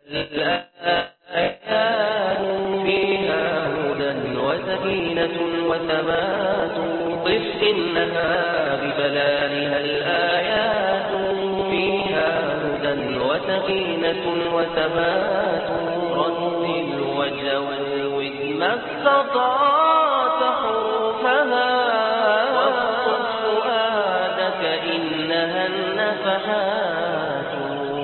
الآيات فيها هدى وسكينة وثبات قف إنها ببلالها الآيات فيها هدى وسكينة وثبات رتل وجود ما استطعت حروفها واصطف فؤادك إنها النفحات.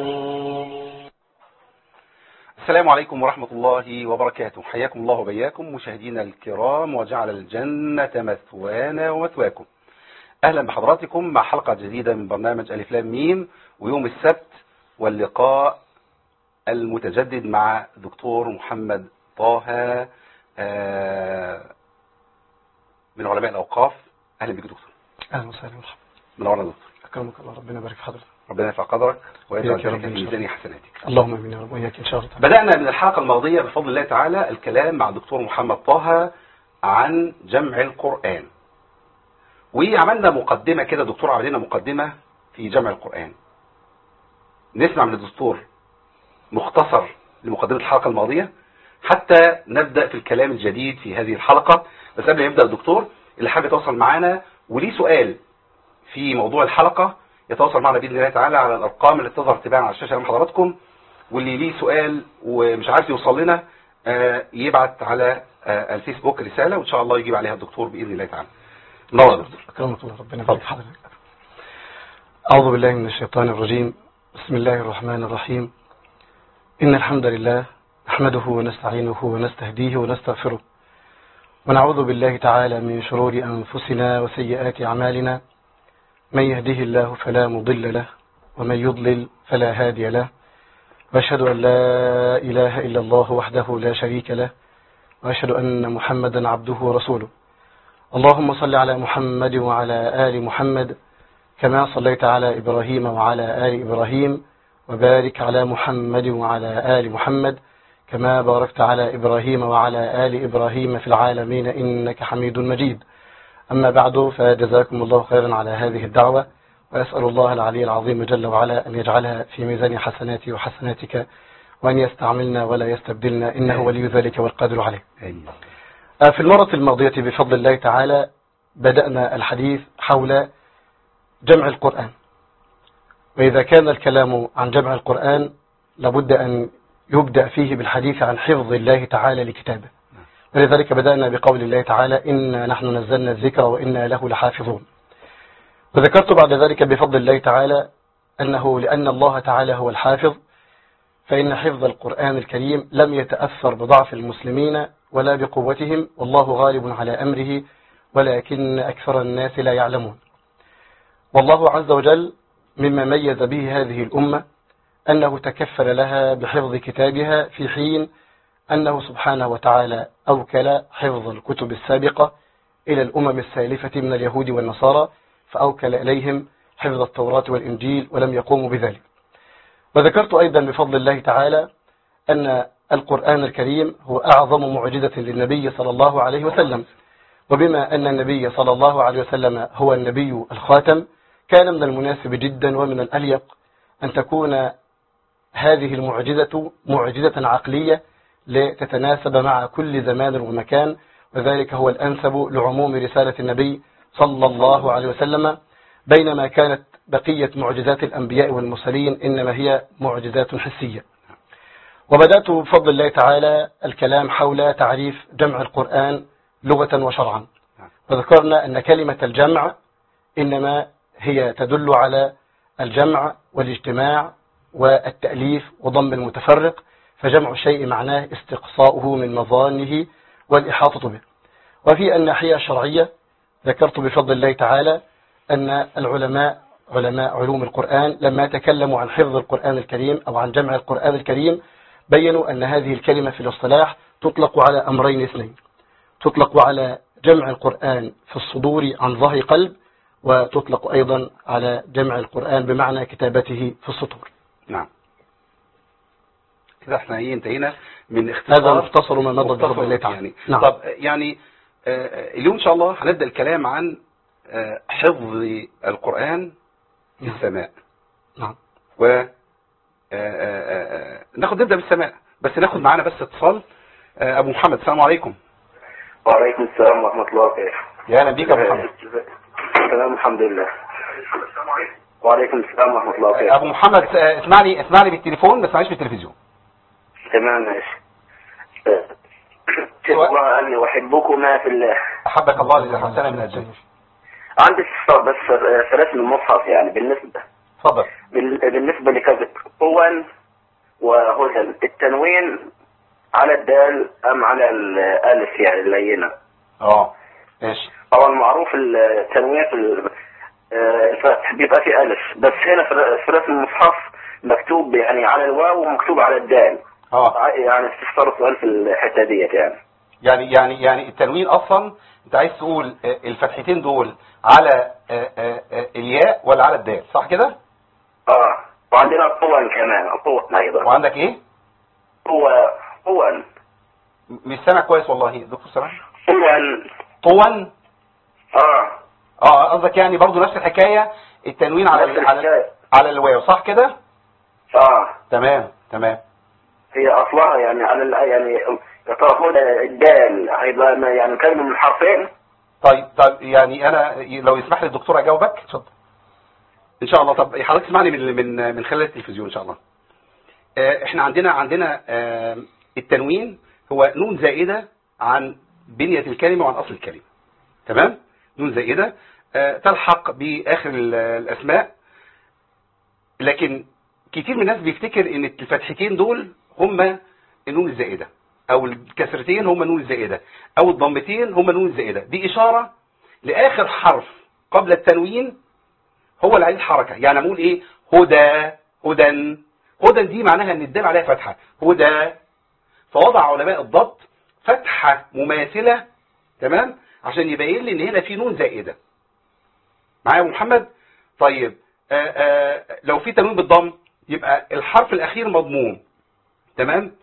السلام عليكم ورحمة الله وبركاته. حياكم الله وبياكم مشاهدينا الكرام، وجعل الجنة مثوانا ومثواكم. أهلا بحضراتكم مع حلقة جديدة من برنامج ألف لام ميم، ويوم السبت واللقاء المتجدد مع دكتور محمد طه من علماء الأوقاف. أهلا بك دكتور. أهلا وسهلا. منورنا دكتور. أكرمك الله، ربنا يبارك في حضرتك. ربنا يرفع قدرك ويجعل يا رب في ميزان حسناتك. اللهم امين يا رب، وإياك إن شاء الله. بدأنا من الحلقة الماضية بفضل الله تعالى الكلام مع الدكتور محمد طه عن جمع القرآن، وعملنا مقدمة كده. دكتور عمل لنا مقدمة في جمع القرآن. نسمع من الدكتور مختصر لمقدمة الحلقة الماضية حتى نبدأ في الكلام الجديد في هذه الحلقة. بس قبل ما يبدأ الدكتور، اللي حابب يتواصل معنا وليه سؤال في موضوع الحلقة يتواصل معنا بإذن الله تعالى على الأرقام اللي تظهر تباعا على الشاشة أمام حضراتكم. واللي ليه سؤال ومش عارف يوصل لنا يبعت على الفيسبوك رسالة، وإن شاء الله يجيب عليها الدكتور بإذن الله تعالى. نور دكتور. أكرمك الله، ربنا يبارك في حضرتك. أعوذ بالله من الشيطان الرجيم. بسم الله الرحمن الرحيم. إن الحمد لله نحمده ونستعينه ونستهديه ونستغفره، ونعوذ بالله تعالى من شرور أنفسنا وسيئات أعمالنا. من يهده الله فلا مضل له، ومن يضلل فلا هادي له، وأشهد أن لا إله إلا الله وحده لا شريك له، وأشهد أن محمدا عبده ورسوله. اللهم صل على محمد وعلى آل محمد كما صليت على إبراهيم وعلى آل إبراهيم، وبارك على محمد وعلى آل محمد كما باركت على إبراهيم وعلى آل إبراهيم في العالمين إنك حميد مجيد. أما بعد، فجزاكم الله خيرا على هذه الدعوة، وأسأل الله العلي العظيم جل وعلا أن يجعلها في ميزان حسناتي وحسناتك، وأن يستعملنا ولا يستبدلنا، إنه ولي ذلك والقادر عليه. في المرة الماضية بفضل الله تعالى بدأنا الحديث حول جمع القرآن، وإذا كان الكلام عن جمع القرآن لابد أن يبدأ فيه بالحديث عن حفظ الله تعالى لكتابه، ولذلك بدأنا بقول الله تعالى: إنا نحن نزلنا الذكر وإنا له لحافظون. وذكرت بعد ذلك بفضل الله تعالى أنه لأن الله تعالى هو الحافظ، فإن حفظ القرآن الكريم لم يتأثر بضعف المسلمين ولا بقوتهم، والله غالب على أمره ولكن أكثر الناس لا يعلمون. والله عز وجل مما ميز به هذه الأمة أنه تكفل لها بحفظ كتابها، في حين أنه سبحانه وتعالى أوكل حفظ الكتب السابقة إلى الأمم السالفة من اليهود والنصارى، فأوكل إليهم حفظ التوراة والإنجيل ولم يقوموا بذلك. وذكرت أيضا بفضل الله تعالى أن القرآن الكريم هو أعظم معجزة للنبي صلى الله عليه وسلم، وبما أن النبي صلى الله عليه وسلم هو النبي الخاتم، كان من المناسب جدا ومن الأليق أن تكون هذه المعجزة معجزة عقلية لتتناسب مع كل زمان ومكان، وذلك هو الأنسب لعموم رسالة النبي صلى الله عليه وسلم، بينما كانت بقية معجزات الأنبياء والمرسلين إنما هي معجزات حسية. وبدأت بفضل الله تعالى الكلام حول تعريف جمع القرآن لغة وشرعا، وذكرنا أن كلمة الجمع إنما هي تدل على الجمع والاجتماع والتأليف وضم المتفرق، فجمع الشيء معناه استقصاؤه من مظانه والإحاطة به. وفي الناحية الشرعية ذكرت بفضل الله تعالى أن العلماء علماء علوم القرآن لما تكلموا عن حفظ القرآن الكريم أو عن جمع القرآن الكريم بيّنوا أن هذه الكلمة في الاصطلاح تطلق على أمرين اثنين: تطلق على جمع القرآن في الصدور عن ظهر قلب، وتطلق أيضا على جمع القرآن بمعنى كتابته في السطور. نعم، كده احنا انتهينا من اختصار. هذا مختصر ما مضى بفضل الله تعالى. يعني. نعم. طب يعني اليوم إن شاء الله هنبدأ الكلام عن حفظ القرآن في السماء. نعم. ناخد نبدأ بالسماء، بس ناخد معانا بس اتصال. ابو محمد، السلام عليكم. وعليكم السلام ورحمة الله وبركاته. يا اهلا بيك يا ابو محمد. تمام الحمد لله. وعليكم السلام ورحمة الله وبركاته. ابو محمد اسمعني بالتليفون، ما تسمعنيش بالتلفزيون. تمام ماشي. الله اني احبكما في الله. احبك الله الذي احسن من الجنة. عندي استفسار بس في رسم المصحف، يعني اتفضل. بالنسبة لكذا قوان وهدى، التنوين على الدال ام على الالف يعني اللينة؟ ماشي. طبعا معروف التنوين في الفتح بيبقى في الف، بس هنا في رسم المصحف مكتوب يعني على الواو ومكتوب على الدال. يعني استفسار سؤال في الحته ديت يعني التنوين اصلا انت عايز تقول الفتحتين دول على الياء ولا على الدال، صح كده؟ وعندنا قوان كمان، قوان ايضا. وعندك ايه؟ قوان. مش سامع كويس والله دكتور سامع. قوان. قصدك يعني برضو نفس الحكايه، التنوين على الواو، صح كده؟ تمام. هي اصلها يعني على يعني تاخد الدال هيبقى يعني كلمه من حرفين. طيب يعني انا لو يسمح لي الدكتور اجاوبك. اتفضل ان شاء الله. طب حضرتك تسمعني من خلال التلفزيون ان شاء الله. احنا عندنا التنوين هو نون زائده عن بنيه الكلمه وعن اصل الكلمه. تمام؟ نون زائده تلحق باخر الاسماء، لكن كتير من الناس بيفتكر ان الفتحتين دول هما النون الزائده، او الكسرتين هما النون الزائده، او الضمتين هما النون الزائده. دي اشاره لاخر حرف قبل التنوين هو اللي عليه الحركه. يعني اقول ايه؟ هدى دي معناها ان الدال عليها فتحه، هدى. فوضع علماء الضبط فتحه مماثله، تمام، عشان يبين لي ان هنا في نون زائده. معايا يا ابو محمد؟ طيب لو في تنوين بالضم يبقى الحرف الاخير مضموم، تمام،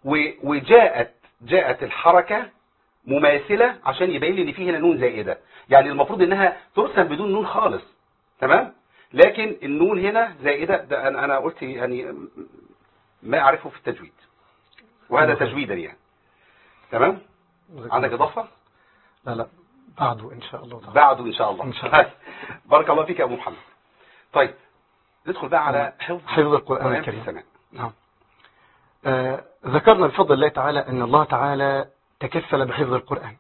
جاءت الحركه مماثله عشان يبين لي ان في هنا نون زائده. يعني المفروض انها ترسم بدون نون خالص، تمام، لكن النون هنا زائده. ده انا قلت يعني ما اعرفه في التجويد، وهذا تجويدا يعني. تمام. عندك اضافه؟ لا بعده ان شاء الله. بعده ان شاء الله. بارك الله فيك يا ابو محمد. طيب ندخل بقى على حفظ القرآن الكريم. السماء. نعم. ذكرنا بفضل الله تعالى ان الله تعالى تكفل بحفظ القرآن،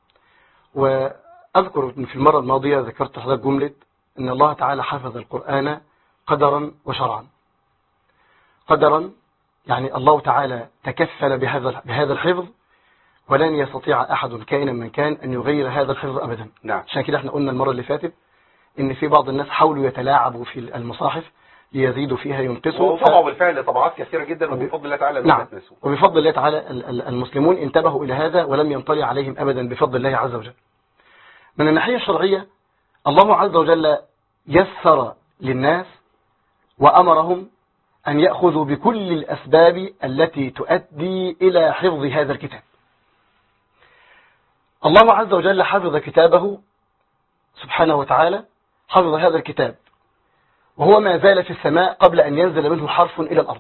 واذكر في المرة الماضية ذكرت لحضرتك جملة ان الله تعالى حفظ القرآن قدرا وشرعا. قدرا يعني الله تعالى تكفل بهذا الحفظ، ولن يستطيع احد كائنا من كان ان يغير هذا الحفظ ابدا. نعم. عشان كده احنا قلنا المرة اللي فاتت ان في بعض الناس حاولوا يتلاعبوا في المصاحف ليزيدوا فيها ينقصوا، وطبعوا بالفعل طبعات كثيرة جدا، وبفضل الله تعالى نعم. وبفضل الله تعالى المسلمون انتبهوا إلى هذا ولم ينطلي عليهم أبدا بفضل الله عز وجل. من الناحية الشرعية الله عز وجل يسر للناس وأمرهم أن يأخذوا بكل الأسباب التي تؤدي إلى حفظ هذا الكتاب. الله عز وجل حفظ كتابه سبحانه وتعالى، حفظ هذا الكتاب وهو ما زال في السماء قبل أن ينزل منه حرف إلى الأرض،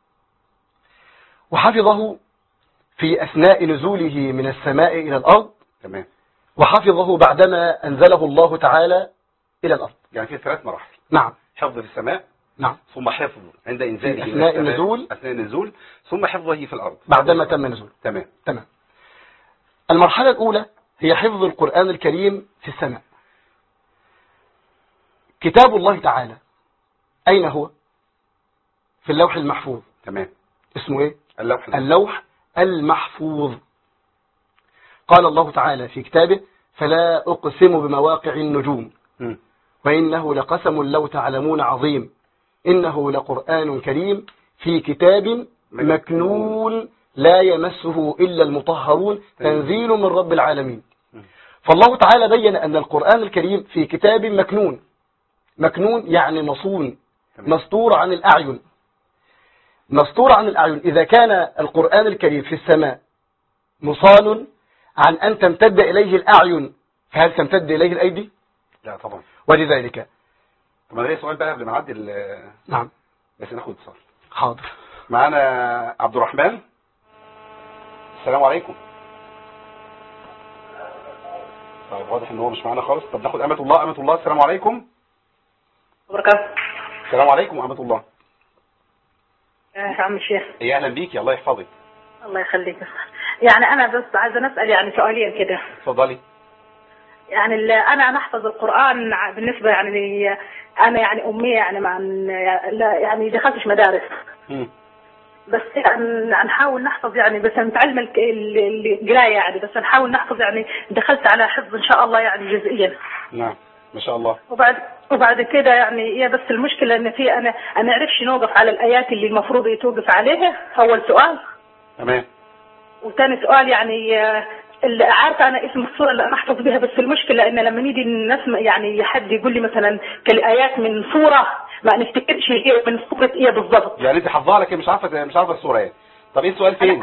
وحفظه في أثناء نزوله من السماء إلى الأرض. تمام. وحفظه بعدما أنزله الله تعالى إلى الأرض. يعني في 3 مراحل. نعم. حفظ في السماء، نعم، ثم حفظ عند إنزاله أثناء النزول، ثم حفظه في الأرض بعدما تم نزوله. تمام. المرحلة الأولى هي حفظ القرآن الكريم في السماء. كتاب الله تعالى أين هو؟ في اللوح المحفوظ. تمام. اسمه إيه؟ اللوح المحفوظ. قال الله تعالى في كتابه: فلا أقسم بمواقع النجوم وإنه لقسم لو تعلمون عظيم إنه لقرآن كريم في كتاب مكنون لا يمسه إلا المطهرون تنزيل من رب العالمين. فالله تعالى بين أن القرآن الكريم في كتاب مكنون. مكنون يعني مصون، مستور عن الأعين. مستور عن الأعين. إذا كان القرآن الكريم في السماء مصان عن أن تمتد إليه الأعين، فهل تمتد إليه الأيدي؟ لا طبعا. ولذلك طب أنا ليه سؤال بقى قبل ما نعدي نعم، بس ناخد اتصال. حاضر. معانا عبد الرحمن. السلام عليكم. طيب واضح ان هو مش معانا خالص. طب ناخد أمة الله. أمة الله السلام عليكم. وبركاته. السلام عليكم أمة الله. يا عم الشيخ. يا اهلا بيك، الله يحفظك. الله يخليك. يعني انا بس عايزه نسال يعني سؤالين كده. اتفضلي. يعني انا احفظ القران بالنسبه يعني انا يعني اميه يعني مع يعني دخلتش مدارس. بس يعني نحاول نحفظ يعني بس نتعلم القرايه يعني بس نحاول نحفظ يعني دخلت على حفظ ان شاء الله يعني جزئيا. نعم ما شاء الله. وبعد كده يعني هي بس المشكله ان في انا ما اعرفش نوقف على الايات اللي المفروض يتوقف عليها. اول سؤال. تمام. وثاني سؤال يعني اللي عارفه انا اسم السوره اللي انا احفظ بها بس المشكله ان لما نيجي نسمع يعني حد يقول لي مثلا ايات من سوره ما نفتكرش هي من سوره ايه بالضبط. يعني انت حافظها لكن مش عارفه السوره ايه. طب ايه السؤال فين؟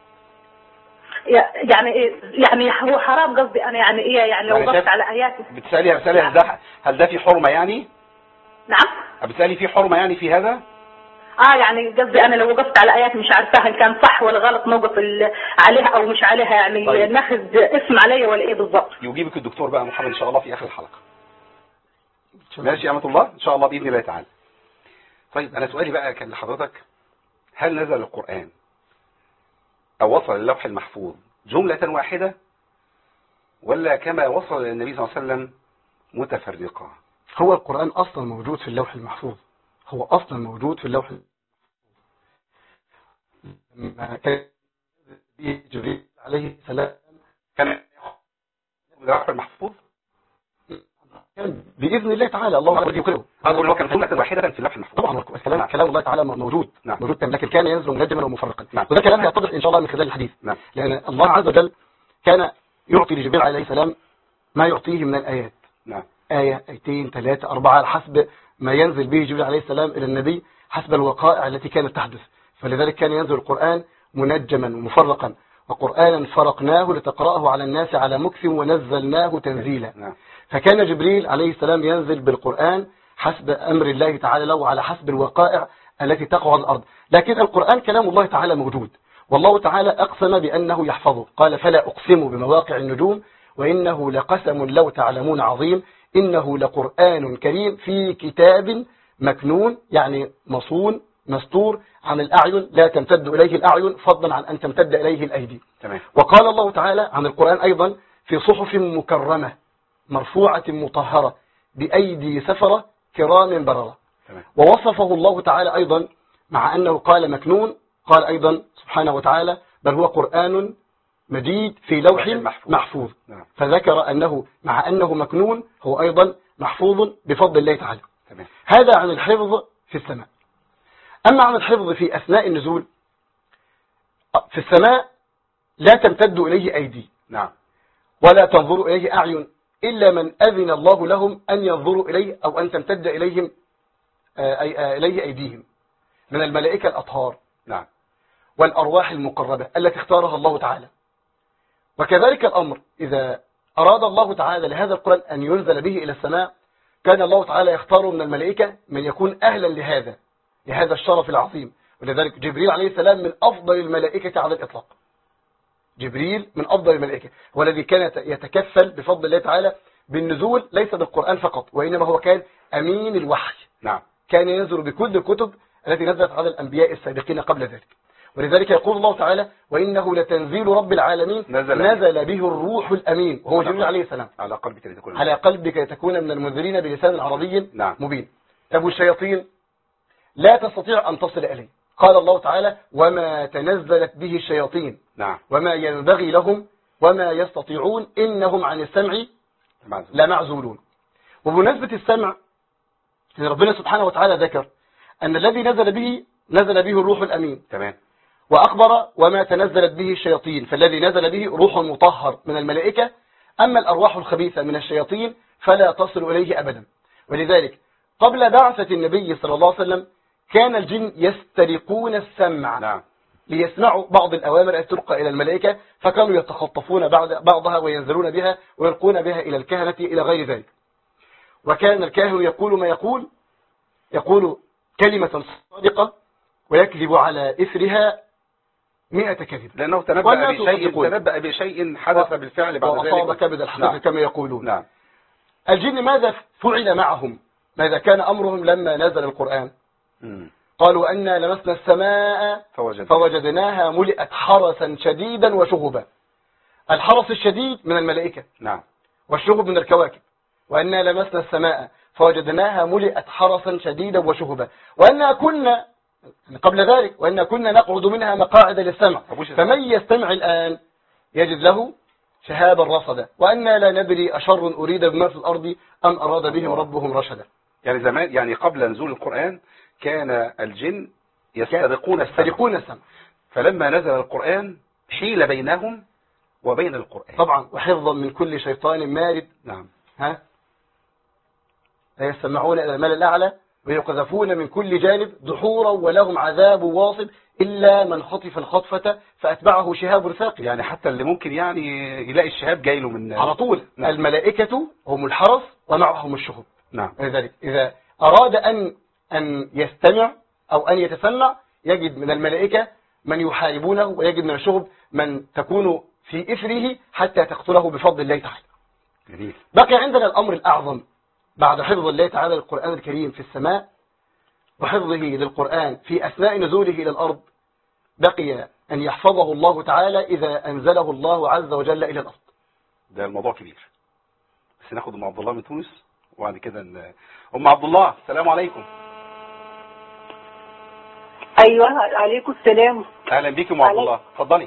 يعني هو حرام قصدي انا يعني ايه يعني لو وقفت على ايات. بتسالي هل ده في حرمه يعني؟ نعم. بتسالي في حرمه يعني في هذا؟ يعني قصدي انا لو وقفت على ايات مش عارفاها ان كان صح ولا غلط نوقف عليها او مش عليها يعني. طيب. ناخذ اسم عليا ولا ايه بالضبط؟ يجيبك الدكتور بقى محمد ان شاء الله في اخر الحلقه. ماشي يا أمة الله ان شاء الله باذن الله تعالى. طيب انا سؤالي بقى كان لحضرتك، هل نزل القرآن او وصل للوح المحفوظ جملة واحدة ولا كما وصل للنبي صلى الله عليه وسلم متفرقة؟ هو القرآن اصلا موجود في اللوح المحفوظ. هو اصلا موجود في اللوح لما كان جبريل عليه السلام كان اللوح المحفوظ باذن الله تعالى الله عز وجل اقول له كان جملة واحدة في اللوح المحفوظ. طبعا كلام الله تعالى موجود. موجود لكن كان ينزل منجما ومفرقا. وده كلام يتضح ان شاء الله من خلال الحديث. لان الله عز وجل كان يعطي لجبريل عليه السلام ما يعطيه من الايات. آية 2 3 4 حسب ما ينزل به جبريل عليه السلام إلى النبي حسب الوقائع التي كانت تحدث. فلذلك كان ينزل القرآن منجما ومفرقا وقرآنا فرقناه لتقرأه على الناس على مكث ونزلناه تنزيلا. فكان جبريل عليه السلام ينزل بالقرآن حسب أمر الله تعالى له وعلى حسب الوقائع التي تقع على الأرض. لكن القرآن كلام الله تعالى موجود والله تعالى أقسم بأنه يحفظه. قال فلا أقسم بمواقع النجوم وإنه لقسم لو تعلمون عظيم إنه لقرآن كريم في كتاب مكنون يعني مصون مستور عن الأعين لا تمتد إليه الأعين فضلا عن أن تمتد إليه الأيدي. وقال الله تعالى عن القرآن أيضا في صحف مكرمة مرفوعة مطهرة بأيدي سفرة كرام بررة. ووصفه الله تعالى أيضا مع أنه قال مكنون قال أيضا سبحانه وتعالى بل هو قرآن مجيد في لوح محفوظ. فذكر أنه مع أنه مكنون هو أيضا محفوظ بفضل الله تعالى. هذا عن الحفظ في السماء. أما عن الحفظ في أثناء النزول في السماء لا تمتد إليه أيدي ولا تنظر إليه أعين إلا من أذن الله لهم أن ينظروا إليه أو أن تمتد إليه أيديهم من الملائكة الأطهار والأرواح المقربة التي اختارها الله تعالى. وكذلك الأمر إذا أراد الله تعالى لهذا القرآن أن ينزل به إلى السماء كان الله تعالى يختار من الملائكة من يكون أهلا لهذا الشرف العظيم. ولذلك جبريل عليه السلام من أفضل الملائكة على الإطلاق. جبريل من أفضل الملائكة والذي كان يتكفل بفضل الله تعالى بالنزول ليس بالقرآن فقط وإنما هو كان أمين الوحي. كان ينزل بكل الكتب التي نزلت على الأنبياء السابقين قبل ذلك. ولذلك يقول الله تعالى وإنه لتنزيل رب العالمين نزل به الروح الأمين وهو جبريل عليه السلام على قلبك لتكون من المنذرين بلسان عربي مبين. طب الشياطين لا تستطيع أن تصل إليه. قال الله تعالى وما تنزلت به الشياطين وما ينبغي لهم وما يستطيعون إنهم عن السمع لمعزولون. وبمناسبة السمع ربنا سبحانه وتعالى ذكر أن الذي نزل به الروح الأمين. وأخبر وما تنزلت به الشياطين فالذي نزل به روح مطهر من الملائكة. أما الأرواح الخبيثة من الشياطين فلا تصل إليه أبدا. ولذلك قبل بعثة النبي صلى الله عليه وسلم كان الجن يسترقون السمع ليسمعوا بعض الأوامر التي تلقى إلى الملائكة فكانوا يتخطفون بعضها وينزلون بها ويلقون بها إلى الكهنة إلى غير ذلك. وكان الكاهن يقول ما يقول كلمة صادقة ويكذب على إثرها 100 كذب، لأنه تنبأ بشيء حدث بالفعل بعد ذلك وأصاب كبد الحقيقة. نعم. كما يقولون. نعم. الجن ماذا فعل معهم؟ ماذا كان أمرهم لما نزل القرآن؟ قالوا أنا لمسنا السماء فوجدناها ملئت حرسا شديدا وشهبا. الحرس الشديد من الملائكة. نعم. والشهب من الكواكب. وأنا لمسنا السماء فوجدناها ملئت حرسا شديدا وشهبا. وأنا كنا قبل ذلك وأنا كنا نقعد منها مقاعد للسمع فمن يستمع الآن يجد له شهابا رصدا. وأنا لا ندري أشر أريد بما في الأرض أم أراد بهم ربهم رشدا. يعني زمان، يعني قبل نزول القرآن كان الجن يسترقون السمع، فلما نزل القرآن حيل بينهم وبين القرآن طبعا، وحفظا من كل شيطان مارد. نعم. لا يستمعون إلى الملأ الأعلى ويقذفون من كل جانب دحورا ولهم عذاب واصب إلا من خطف الخطفة فأتبعه شهاب ثاقب. يعني حتى اللي ممكن يعني يلاقي الشهاب جاي له من على طول. نعم. الملائكة هم الحرس ومعهم الشهب. نعم. لذلك إذا أراد أن يستمع أو أن يتسمع يجد من الملائكة من يحاربونه، ويجد من الشهب من تكون في إثره حتى تقتله بفضل الله تعالى. جميل. بقي عندنا الأمر الأعظم بعد حفظ الله تعالى للقرآن الكريم في السماء وحفظه للقرآن في أثناء نزوله إلى الأرض، بقي أن يحفظه الله تعالى إذا أنزله الله عز وجل إلى الأرض. ده الموضوع كبير، بس ناخد أم عبد الله من تونس وبعد كده أم عبد الله. السلام عليكم. أيوة عليكم السلام. أهلا بيك أم عبد الله، اتفضلي.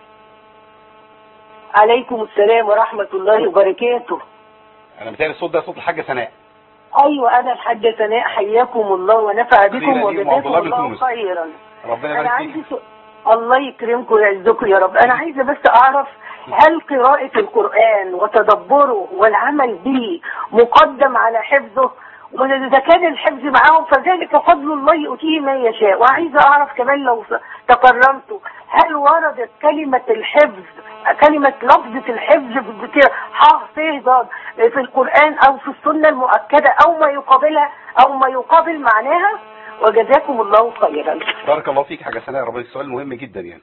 عليكم السلام ورحمة الله وبركاته. أنا متهيألي الصوت ده صوت الحاجة سناء. أيوة أنا الحاجة سناء، حياكم الله ونفع بكم وجزاكم الله خيرا. ربنا يبارك فيك. الله يكرمكم ويعزكم يا رب. أنا عايزة بس أعرف، هل قراءة القرآن وتدبره والعمل به مقدم على حفظه؟ وإذا كان الحفظ معاهم فذلك فضل الله يؤتيه من يشاء. وعايزة أعرف كمان لو تكرمتوا، هل وردت كلمة الحفظ، كلمة لفظة الحفظ حافظ في القرآن أو في السنة المؤكدة أو ما يقابلها أو ما يقابل معناها؟ وجزاكم الله خيرا. بارك الله فيك حاجة سناء، ربنا. السؤال مهم جدا يعني.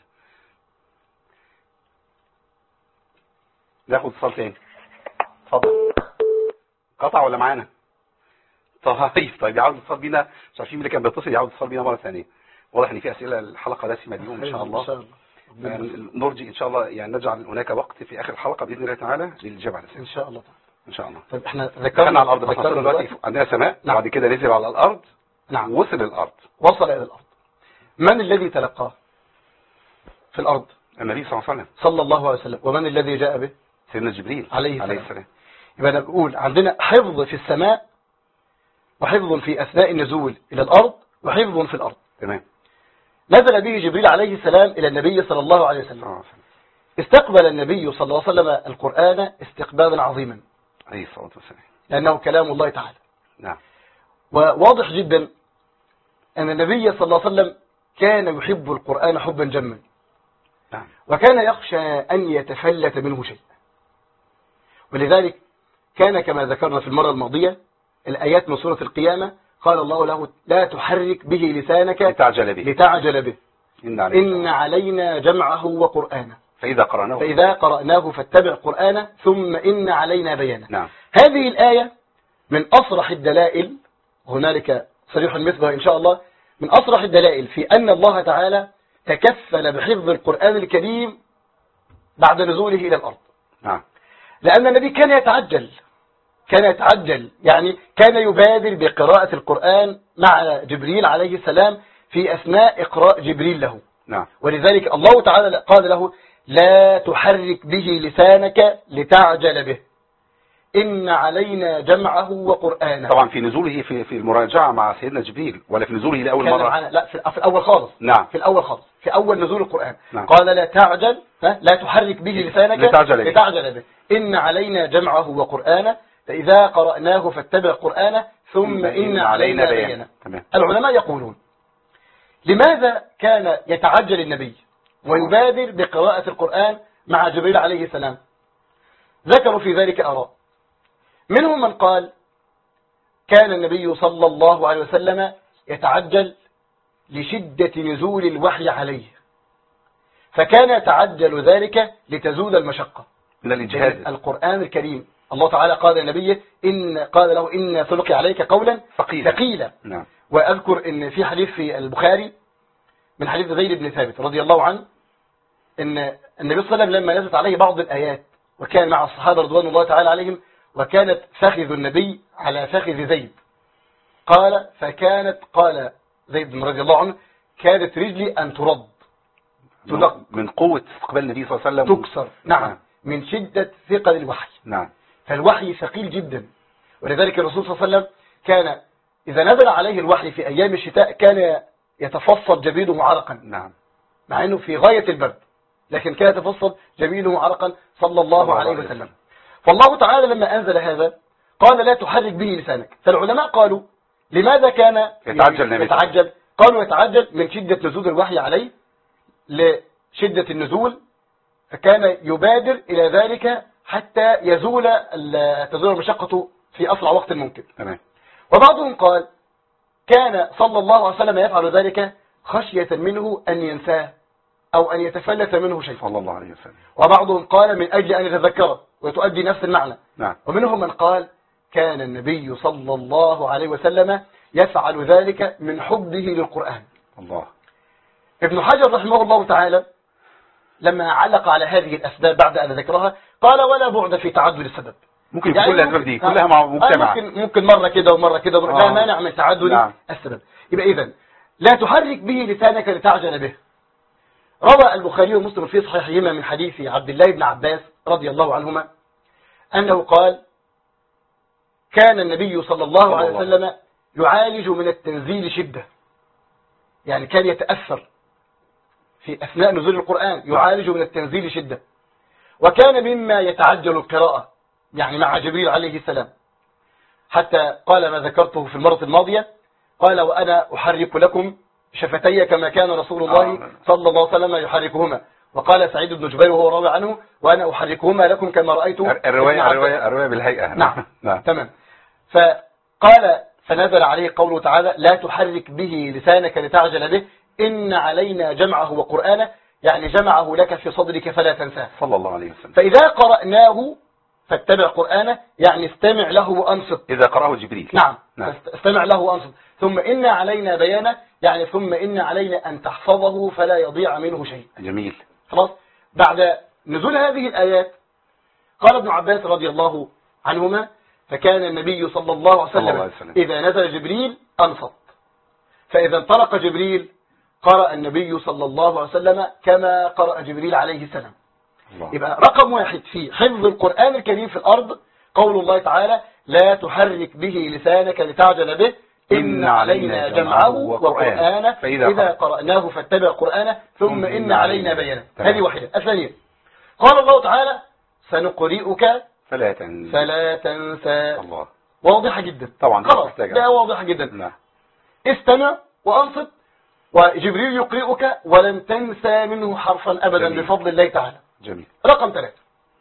ناخد اتصال تاني. اتفضل. قطع ولا معانا؟ طيب يعود اتصال بينا، مش عارفين مين اللي كان بيتصل، يعود اتصال بينا مرة ثانية. واضح ان في اسئلة الحلقة دسمة اليوم ان شاء الله. نرجي ان شاء الله يعني نجعل هناك وقت في اخر الحلقة باذن الله تعالى للإجابة على الاسئلة ان شاء الله. ان شاء الله. طيب احنا ذكرنا على الارض، بس دلوقتي عندنا سماء. نعم. بعد كده نزل على الارض. نعم. وصل الارض، وصل الى الارض. من الذي تلقاه في الارض؟ النبي صلى الله عليه وسلم. صلى الله عليه وسلم. ومن الذي جاء به؟ سيدنا جبريل عليه السلام. يبقى أنا بقول عندنا حفظ في السماء وحفظ في أثناء النزول إلى الأرض وحفظ في الأرض. تمام. نزل به جبريل عليه السلام إلى النبي صلى الله عليه وسلم. استقبل النبي صلى الله عليه وسلم القرآن استقبالا عظيما عليه الصلاة والسلام، لأنه كلام الله تعالى. نعم. وواضح جدا أن النبي صلى الله عليه وسلم كان يحب القرآن حبا جما. نعم. وكان يخشى أن يتفلت منه شيء، ولذلك كان كما ذكرنا في المرة الماضية الآيات من سورة القيامة قال الله له لا تحرك به لسانك لتعجل به إن علينا جمعه وقرآنه فإذا قرأناه فاتبع قرآنه ثم إن علينا بيانه. نعم. هذه الآية من أصرح الدلائل، هنالك صريح مثلها إن شاء الله، من أصرح الدلائل في أن الله تعالى تكفل بحفظ القرآن الكريم بعد نزوله إلى الأرض. نعم. لأن النبي كان يتعجل يعني كان يبادر بقراءة القرآن مع جبريل عليه السلام في أثناء إقراء جبريل له. نعم. ولذلك الله تعالى قال له لا تحرك به لسانك لتعجل به إن علينا جمعه وقرآنه. طبعا في نزوله في المراجعة مع سيدنا جبريل ولا في نزوله لأول مرة؟ لا في الأول خالص. نعم. في الأول خالص في أول نزول القرآن. نعم. قال لا تعجل، لا تحرك به لسانك لتعجل به إن علينا جمعه وقرآنه فإذا قرأناه فاتبع قرآنه ثم إن علينا بيانه. العلماء يقولون لماذا كان يتعجل النبي ويبادر بقراءة القرآن مع جبريل عليه السلام؟ ذكروا في ذلك آراء. منهم من قال كان النبي صلى الله عليه وسلم يتعجل لشدة نزول الوحي عليه، فكان يتعجل ذلك لتزول المشقة من الإجهاد. القرآن الكريم الله تعالى قال لنبيه قال له إن سنلقي عليك قولا ثقيلا. نعم. وأذكر إن في حديث في البخاري من حديث زيد بن ثابت رضي الله عنه إن النبي صلى الله عليه وسلم لما نزلت عليه بعض الآيات وكان مع الصحابة رضوان الله تعالى عليهم وكانت فخذ النبي على فخذ زيد، قال زيد رضي الله عنه كانت رجلي أن ترد من قوة استقبال النبي صلى الله عليه وسلم تكسر. نعم. من شدة ثقل الوحي. نعم. فالوحي ثقيل جدا، ولذلك الرسول صلى الله عليه وسلم كان إذا نزل عليه الوحي في أيام الشتاء كان يتفصل جبينه عرقا. نعم. مع أنه في غاية البرد لكن كان يتفصل جبينه عرقا صلى الله عليه وسلم. فالله تعالى لما أنزل هذا قال لا تحرك به لسانك. فالعلماء قالوا لماذا كان يتعجل؟ قالوا يتعجل من شدة نزول الوحي عليه لشدة النزول، فكان يبادر إلى ذلك حتى تزول المشقة في أسرع وقت ممكن. تمام. وبعضهم قال كان صلى الله عليه وسلم يفعل ذلك خشية منه أن ينساه أو أن يتفلت منه شيء صلى الله عليه وسلم. وبعضهم قال من أجل أن يتذكره وتؤدي نفس المعنى. نعم. ومنهم من قال كان النبي صلى الله عليه وسلم يفعل ذلك من حبه للقرآن. الله. ابن حجر رحمه الله تعالى لما علق على هذه الأسباب بعد أن ذكرها قال ولا بعد في تعدد السبب. ممكن يعني كل الأسباب دي كلها مجتمعة. ممكن مرة كده ومرة كده لا مانع من تعدد. نعم. السبب. يبقى إذن لا تحرك به لسانك لتعجل به. روى البخاري ومسلم في صحيحهما من حديث عبد الله بن عباس رضي الله عنهما أنه قال كان النبي صلى الله عليه وسلم يعالج من التنزيل شدة، يعني كان يتأثر في أثناء نزول القرآن يعالج من التنزيل شدة، وكان مما يتعجل القراءة يعني مع جبريل عليه السلام، حتى قال ما ذكرته في المرة الماضية قال وأنا أحرك لكم شفتي كما كان رسول الله صلى الله عليه وسلم يحركهما، وقال سعيد بن جبير وهو راوي عنه وأنا أحركهما لكم كما رأيت. الرواية بالهيئة. نعم. تمام. فقال فنزل عليه قوله تعالى لا تحرك به لسانك لتعجل به إن علينا جمعه وقرآنه، يعني جمعه لك في صدرك فلا تنساه صلى الله عليه وسلم. فإذا قرأناه فاتبع قرآنه يعني استمع له وأنصت. إذا قرأه جبريل. نعم. استمع له وأنصت. ثم إن علينا بيانه يعني ثم إن علينا أن تحفظه فلا يضيع منه شيء. جميل. خلاص. بعد نزول هذه الآيات قال ابن عباس رضي الله عنهما فكان النبي صلى الله عليه وسلم إذا نزل جبريل أنصت، فإذا انطلق جبريل قرأ النبي صلى الله عليه وسلم كما قرأ جبريل عليه السلام. يبقى رقم واحد في حفظ القرآن الكريم في الأرض قول الله تعالى لا تحرك به لسانك لتعجل به إن علينا جمعه وقرآنه فإذا قرأناه فاتبع قرآنه ثم إن علينا بيانه. هذه واحدة. الثانية قال الله تعالى سنقرئك فلا تنسى. الله. واضحة جدا طبعا. خلاص ده واضحة جدا. نعم. استمع وأنصت وجبريل يقرئك ولن تنسى منه حرفا أبدا. جميل. بفضل الله تعالى. جميل. رقم 3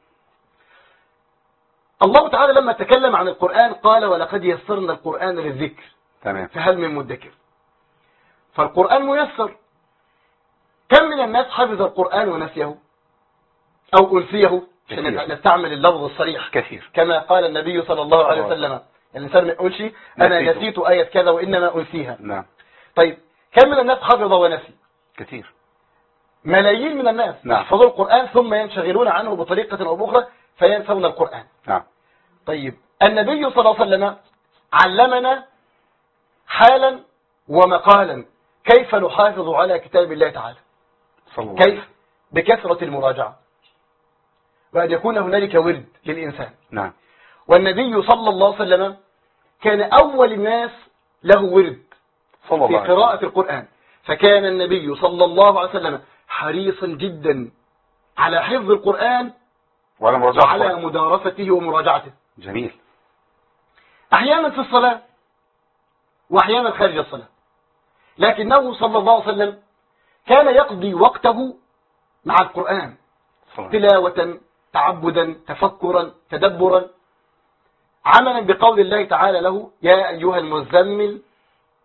الله تعالى لما تكلم عن القرآن قال ولقد يسرنا القرآن للذكر. تمام. فهل من مدكر؟ فالقرآن ميسر. كم من الناس حفظ القرآن ونسيه أو أنسيه عشان نستعمل اللفظ الصريح كثير كما قال النبي صلى الله عليه وسلم. الإنسان ما يقولش أنا نسيت آية كذا وإنما أنسيها. نعم. طيب كم من الناس حفظ ونسي؟ كثير. ملايين من الناس. نعم. يحفظوا القرآن ثم ينشغلون عنه بطريقة أو بأخرى فينسون القرآن. نعم. طيب النبي صلى الله عليه وسلم علمنا حالا ومقالا كيف نحافظ على كتاب الله تعالى. كيف؟ بكثرة المراجعة وأن يكون هنالك ورد للإنسان. نعم. والنبي صلى الله عليه وسلم كان أول الناس له ورد في قراءة القرآن، فكان النبي صلى الله عليه وسلم حريصا جدا على حفظ القرآن وعلى مدارسته ومراجعته. جميل. أحيانا في الصلاة وأحيانا خارج الصلاة، لكنه صلى الله عليه وسلم كان يقضي وقته مع القرآن تلاوة تعبدا تفكرا تدبرا عملا بقول الله تعالى له يا أيها المزمل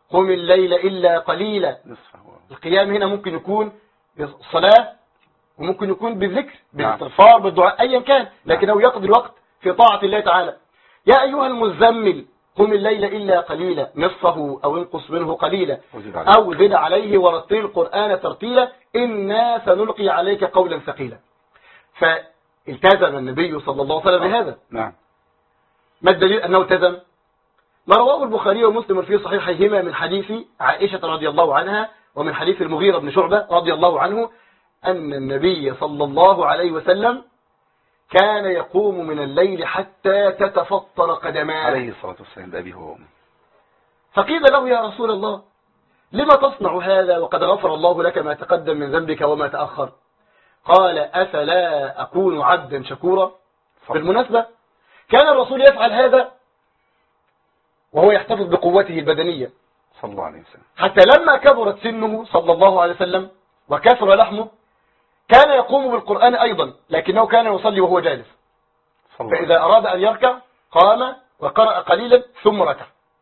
قم الليل إلا قليلا. القيام هنا ممكن يكون بالصلاة وممكن يكون بالذكر بالاستغفار بالدعاء أيا كان، لكنه يقضي الوقت في طاعة الله تعالى. يا أيها المزمل قم الليل إلا قليلا نصفه أو انقص منه قليلا أو زد عليه ورتل القرآن ترتيلا إنا سنلقي عليك قولا ثقيلا. فالتزم النبي صلى الله عليه وسلم بهذا. نعم. ما الدليل أنه التزم؟ ما رواه البخاري ومسلم في صحيحيهما من حديث عائشة رضي الله عنها ومن حديث المغيرة بن شعبة رضي الله عنه أن النبي صلى الله عليه وسلم كان يقوم من الليل حتى تتفطر قدماه عليه الصلاة والسلام بأبيه وأمه. فقيل له يا رسول الله لما تصنع هذا وقد غفر الله لك ما تقدم من ذنبك وما تأخر؟ قال أفلا أكون عبدا شكورا؟ بالمناسبة كان الرسول يفعل هذا وهو يحتفظ بقوته البدنية صلى الله عليه وسلم، حتى لما كبرت سنه صلى الله عليه وسلم وكثر لحمه كان يقوم بالقرآن أيضا، لكنه كان يصلي وهو جالس. فإذا أراد أن يركع قام وقرأ قليلا ثم ركع.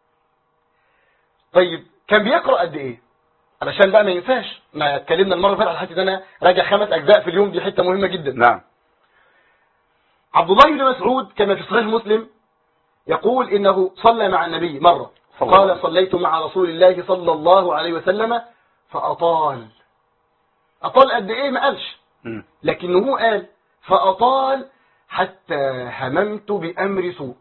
طيب كان بيقرأ قد إيه؟ علشان بقى ما ينساش، ما اتكلمنا المرة اللي فاتت على حتة أنا راجع 5 أجزاء في اليوم، دي حتة مهمة جدا. نعم. عبد الله بن مسعود كما في صحيح مسلم يقول إنه صلى مع النبي مرة، قال صليت مع رسول الله صلى الله عليه وسلم فأطال. أطال قد إيه ما قالش، لكنه قال فأطال حتى هممت بأمر سوء.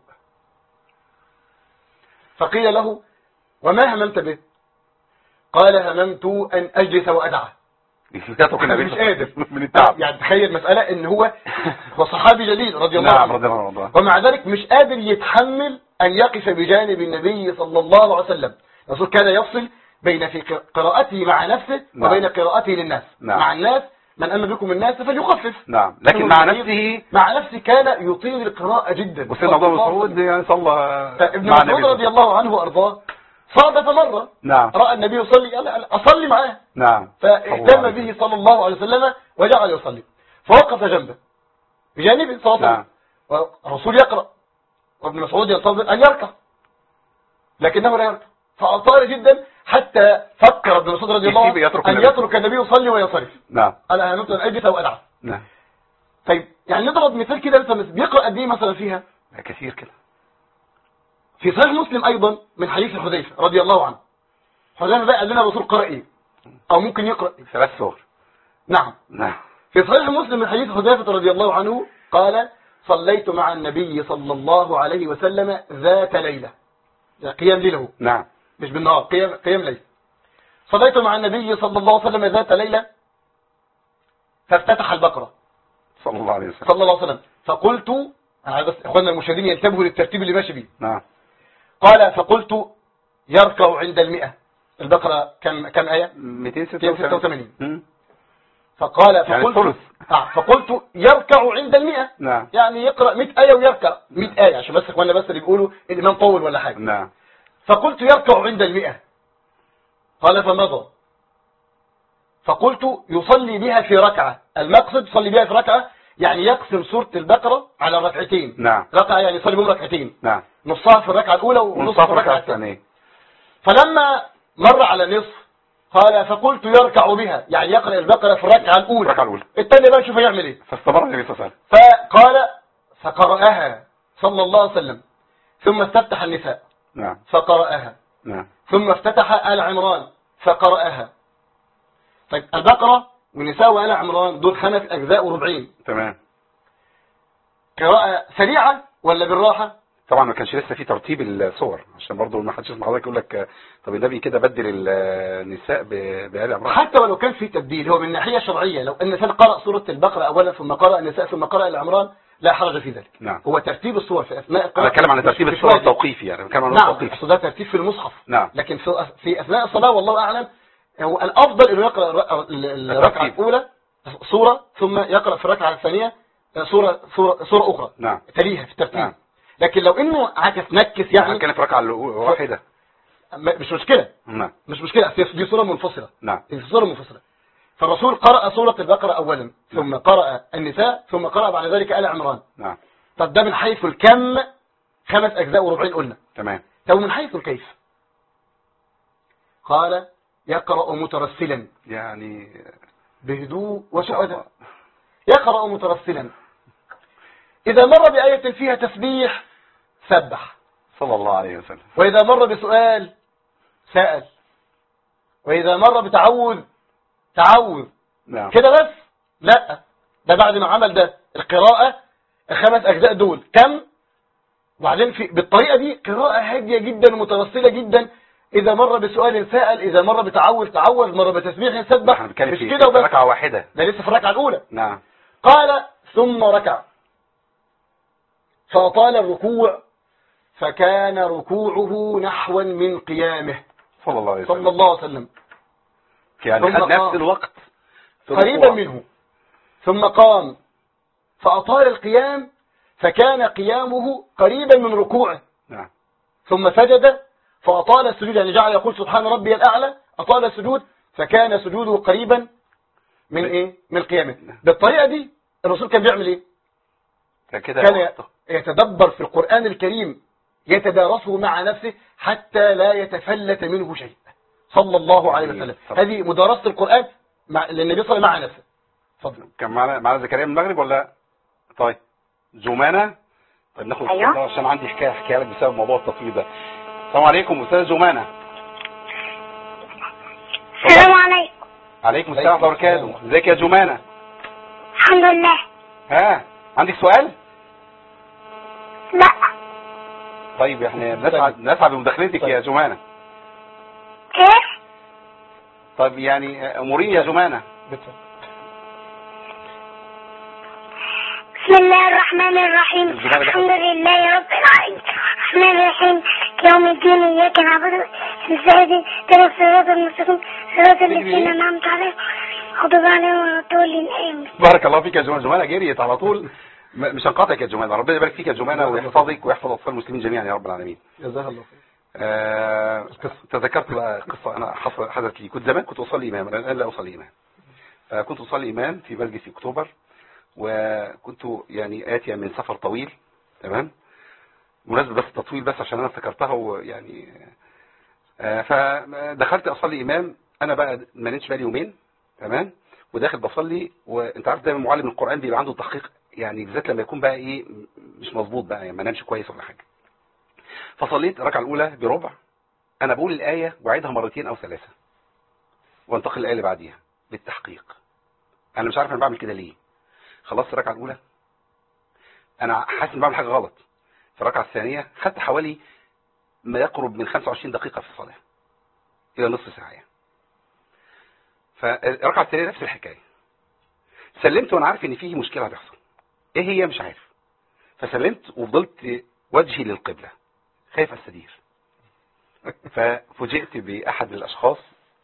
فقيل له وما هممت به؟ قال هممت أن أجلس وأدعى. مش قادر من التعب. يعني تخيل مسألة إن هو صحابي جليل رضي الله عنه، نعم. ومع ذلك مش قادر يتحمل أن يقف بجانب النبي صلى الله عليه وسلم. الرسول كان يفصل بين في قراءته مع نفسه وبين قراءته للناس. مع الناس من أما بكم الناس فليخفف. نعم. لكن مع نفسه كان يطيل القراءة جدا. وسيدنا ابن مسعود يعني صلى ابن مسعود رضي الله عنه وأرضاه صادف مرة رأى النبي يصلي قال أصلي معاه. نعم. فاهتم به صلى الله عليه وسلم وجعل يصلي، فوقف جنبه بجانب صلى الله عليه وسلم والرسول يقرأ وابن مسعود ينتظر أن يركع لكنه لا يركع، فأطال جدا حتى فكر ابن مسعود رضي الله عنه أن يترك النبي يصلي وينصرف. نعم. قال هممت أن أجلس وأدعى. نعم. طيب يعني نضرب مثال كده، بيقرأ قد ايه مثلا فيها؟ كثير كده. في صحيح مسلم أيضا من حديث حذيفة رضي الله عنه. حذيفة بقى قال لنا الرسول قرأ إيه أو ممكن يقرأ 3 سور. نعم. في صحيح مسلم من حديث حذيفة رضي الله عنه قال صليت مع النبي صلى الله عليه وسلم ذات ليلة، قيام ليله. نعم. مش بالنهار، قيام ليل. صليت مع النبي صلى الله عليه وسلم ذات ليلة فافتتح البقرة صلى الله عليه وسلم. صلى الله عليه وسلم فقلت، بس اخواننا المشاهدين ينتبهوا للترتيب اللي ماشي بيه. نعم. قال فقلت يركع عند 100. البقرة كم آية؟ 286. فقال فقلت فقلت يركع عند 100. نعم. يعني يقرأ 100 آية ويركع 100 آية، عشان بس اخواننا بس اللي بيقولوا الإمام طول ولا حاجة. نعم. فقلت يركع عند 100. قال فمضى. فقلت يصلي بها في ركعة. المقصد يصلي بها في ركعة يعني يقسم سورة البقرة على ركعتين. نعم. ركعة يعني يصلي بهم ركعتين. نعم. نصها في الركعة الأولى ونصها في الركعة الثانية. فلما مر على نصف قال فقلت يركع بها يعني يقرأ البقرة في الركعة الأولى. الثانية بقى نشوف يعمل ايه. فاستمر النبي صلى الله عليه وسلم. فقال فقرأها صلى الله عليه وسلم ثم استفتح النساء. نعم. فقرأها. نعم. ثم افتتح آل عمران فقرأها. طيب البقرة والنساء وآل عمران دول 5 أجزاء وربعين. تمام. قراءة سريعة ولا بالراحة؟ طبعا ما كانش لسه في ترتيب الصور، عشان برضه ما حدش يسمع حضرتك يقول لك طب النبي كده بدل النساء بآل عمران. حتى ولو كان في تبديل هو من ناحية شرعية، لو أن الإنسان قرأ سورة البقرة أولا ثم قرأ النساء ثم قرأ آل عمران لا حرج في ذلك. نعم. هو ترتيب الصور في أثناء القراءة. أنا بتكلم عن ترتيب الصور التوقيفي يعني. بتكلم عن التوقيفي. نعم. ده ترتيب في المصحف. نعم. لكن في أثناء الصلاة والله أعلم هو الأفضل إنه يقرأ الركعة الأولى سورة ثم يقرأ في الركعة الثانية سورة أخرى. نعم. تليها في الترتيب. نعم. لكن لو إنه عكس نكس يعني كان في ركعة واحدة مش مشكلة. نعم. مش مشكلة، دي سورة منفصلة. نعم. دي سورة منفصلة. فالرسول قرأ سورة البقرة أولا ثم قرأ النساء ثم قرأ بعد ذلك آل عمران. نعم. طب ده من حيث الكم 5 أجزاء وربعين قلنا. تمام. طب من حيث الكيف قال يقرأ مترسلا، يعني بهدوء وسؤدة، يقرأ مترسلا. إذا مر بآية فيها تسبيح سبح صلى الله عليه وسلم، وإذا مر بسؤال سأل، وإذا مر بتعوذ تعوذ. نعم. كده بس؟ لا، ده بعد ما عمل ده القراءة 5 أجزاء دول كم؟ وبعدين بالطريقة دي قراءة هادية جدا ومترسلة جدا. إذا مر بسؤال سأل، إذا مر بتعوذ تعوذ، مر بتسبيح سبح. مش كده وبس، ركعة واحدة، ده لسه في الركعة الأولى. نعم. قال ثم ركع فأطال الركوع فكان ركوعه نحوا من قيامه صلى الله عليه وسلم، صلى الله عليه وسلم، يعني نفس الوقت قريبا منه. ثم قام فأطال القيام فكان قيامه قريبا من ركوعه. نعم. ثم سجد فأطال السجود، يعني جعل يقول سبحان ربي الأعلى، أطال السجود فكان سجوده قريبا من إيه؟ من قيامه. بالطريقة دي الرسول كان بيعمل إيه؟ كان يتدبر في القرآن الكريم، يتدارسه مع نفسه حتى لا يتفلت منه شيء صلى الله عليه وسلم. هذه مدارسة القرآن للنبي صلى الله عليه وسلم مع نفسه. اتفضل. كان معنا زكريا من المغرب ولا؟ طيب جمانة. طيب ناخد أيوة. عشان عندي حكايه احكيها لك بسبب موضوع التطويل ده. السلام عليكم استاذ جمانة. السلام عليكم. عليكم السلام ورحمه الله وبركاته. ازيك يا جمانة؟ الحمد لله. ها عندك سؤال؟ لا. طيب احنا نسعد بمداخلتك يا جمانة. كيف؟ طيب يعني امورين يا جمانة. بسم الله الرحمن الرحيم. الحمد لله رب العالمين الرحمن الرحيم يوم الدين إياك نعبد ونستعين اهدنا الصراط المستقيم صراط الذين أنعمت عليهم غضب عليهم ولا الضالين آمين. بارك الله فيك يا جمانة. جمانة جريت على طول، مش هنقاطعك يا جمانة. ربنا يبارك فيك يا جمانة ويحفظك ويحفظ اطفال المسلمين جميعا يا رب العالمين. جزاك الله خير. تذكرت بقى قصه انا حصلت لي. كنت اصلي امام، الان لا اصلي امام. كنت اصلي امام في مسجد في اكتوبر، وكنت يعني آتيا من سفر طويل. تمام. مناسبة بس تطويل بس عشان انا افتكرتها ويعني فدخلت اصلي امام. انا بقى ما نمتش بالي يومين. تمام. وداخل بصلي، وانت عارف دايما معلم القرآن بيبقى عنده تحقيق، يعني بالذات لما يكون بقى ايه مش مظبوط بقى، يعني ما نامش كويس ولا حاجه. فصليت الركعه الاولى بربع، انا بقول الايه واعيدها مرتين او 3 وانتقل الايه اللي بعديها بالتحقيق. انا مش عارف انا بعمل كده ليه. خلصت الركعه الاولى، انا حاسس اني بعمل حاجه غلط. في الركعه الثانيه خدت حوالي ما يقرب من 25 دقيقه في الصلاه الى نصف ساعه. فالركعه الثانيه نفس الحكايه. سلمت وانا عارف ان فيه مشكله هتحصل، ايه هي مش عارف. فسلمت وفضلت وجهي للقبله خايف استدير. ففوجئت باحد الاشخاص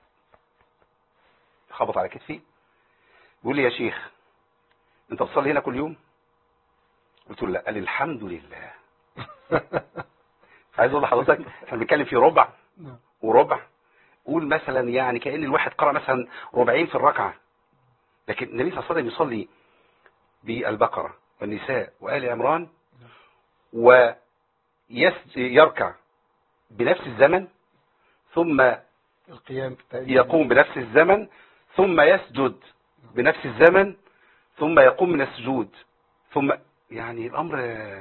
خبط على كتفي بيقول لي يا شيخ انت بتصلي هنا كل يوم؟ قلت له لا. قال لي الحمد لله. عايز اقول لحضرتك احنا بنتكلم في ربع وربع، قول مثلا يعني كأن الواحد قرأ مثلا ربعين في الركعه، لكن النبي صلى الله عليه وسلم يصلي بالبقره والنساء وآل عمران ويركع بنفس الزمن، ثم القيام يقوم بنفس الزمن، ثم يسجد بنفس الزمن، ثم يقوم من السجود، ثم يعني الأمر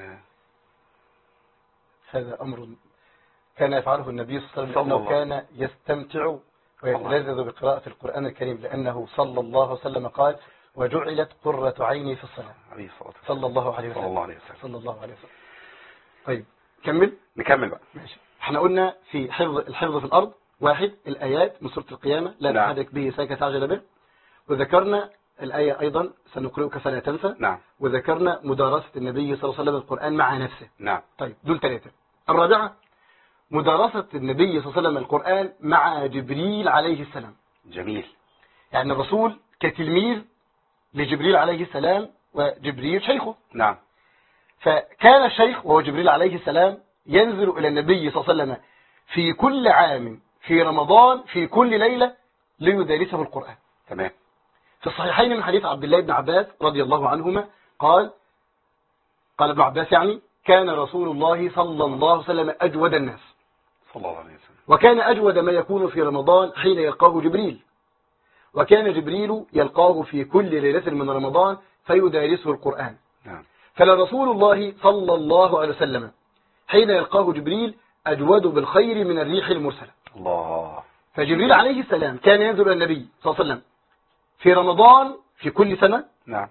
هذا أمر كان يفعله النبي صلى الله عليه وسلم، أنه كان يستمتع ويتلذذ بقراءة القرآن الكريم، لأنه صلى الله عليه وسلم قال وجعلت قرة عيني في الصلاة. صلى الله عليه وسلم. صلى الله عليه وسلم. طيب نكمل بقى. ماشي. احنا قلنا في الحفظ في الأرض 1 الآيات من سورة القيامة لا تحرك به لسانك تعجل به، وذكرنا الآية أيضا سنقرئك فلا تنسى. نعم. وذكرنا مدارسة النبي صلى الله عليه وسلم القرآن مع نفسه. نعم. طيب دول 3. الرابعة مدارسة النبي صلى الله عليه وسلم القرآن مع جبريل عليه السلام. جميل. يعني الرسول كتلميذ لجبريل عليه السلام، وجبريل شيخه. نعم. فكان الشيخ وهو جبريل عليه السلام ينزل إلى النبي صلى الله عليه وسلم في كل عام في رمضان في كل ليلة ليدارسه القرآن. تمام. في الصحيحين من حديث عبد الله بن عباس رضي الله عنهما قال ابن عباس يعني كان رسول الله صلى الله عليه وسلم أجود الناس صلى الله عليه وسلم. وكان أجود ما يكون في رمضان حين يلقاه جبريل، وكان جبريل يلقاه في كل ليلة من رمضان فيدارسه القرآن. نعم. فلرسول الله صلى الله عليه وسلم حين يلقاه جبريل أجود بالخير من الريح المرسلة. الله. فجبريل عليه السلام كان ينزل إلى النبي صلى الله عليه وسلم في رمضان في كل سنة. نعم.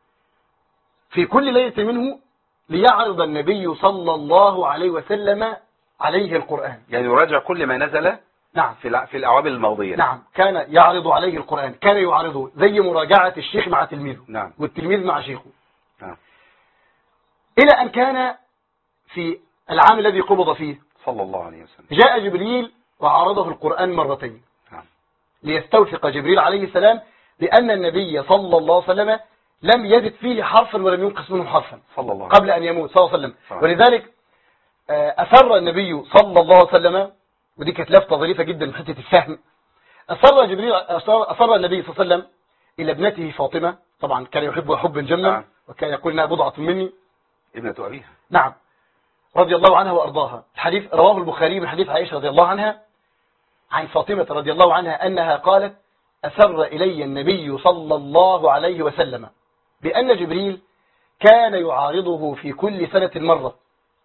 في كل ليلة منه ليعرض النبي صلى الله عليه وسلم عليه القرآن، يعني يراجع كل ما نزل. نعم. في الأعوام الماضية. نعم. كان يعرض عليه القرآن، كان يعرضه زي مراجعة الشيخ مع تلميذه. نعم. والتلميذ مع شيخه. نعم. إلى أن كان في العام الذي قبض فيه صلى الله عليه وسلم جاء جبريل وعرضه القرآن مرتين. نعم. ليستوثق جبريل عليه السلام بأن النبي صلى الله عليه وسلم لم يزد فيه حرفا ولم ينقص منه حرفا صلى الله قبل أن يموت صلى الله عليه وسلم. ولذلك أسر النبي صلى الله عليه وسلم، ودي كانت لفتة ظريفة جدا من حتة الفهم. أسر النبي صلى الله عليه وسلم إلى ابنته فاطمة، طبعا كان يحبها حبا جما. نعم. وكان يقول انها بضعة مني، ابنة أبيها. نعم، رضي الله عنها وأرضاها. الحديث رواه البخاري من حديث عائشة رضي الله عنها عن فاطمة رضي الله عنها أنها قالت: أسر إلي النبي صلى الله عليه وسلم بأن جبريل كان يعارضه في كل سنة مرة،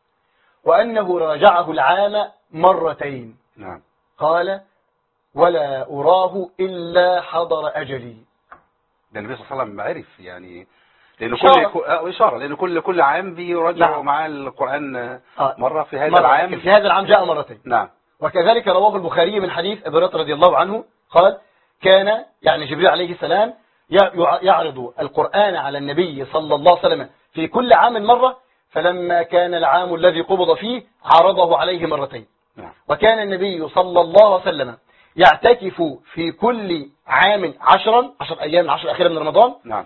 وأنه راجعه العام مرتين. نعم. قال: ولا أراه إلا حضر أجلي. ده النبي صلى الله عليه وسلم عرف، يعني لأنه إشارة لأنه كل عام بيراجع. نعم. مع القرآن مرة في هذا العام. في هذا العام جاء مرتين. نعم. وكذلك رواه البخاري من حديث أبي هريرة رضي الله عنه قال: كان يعني جبريل عليه السلام يعرض القرآن على النبي صلى الله عليه وسلم في كل عام مرة، فلما كان العام الذي قبض فيه عرضه عليه مرتين. نعم. وكان النبي صلى الله عليه وسلم يعتكف في كل عام 10 أيام، 10 الأخيرة من رمضان. نعم.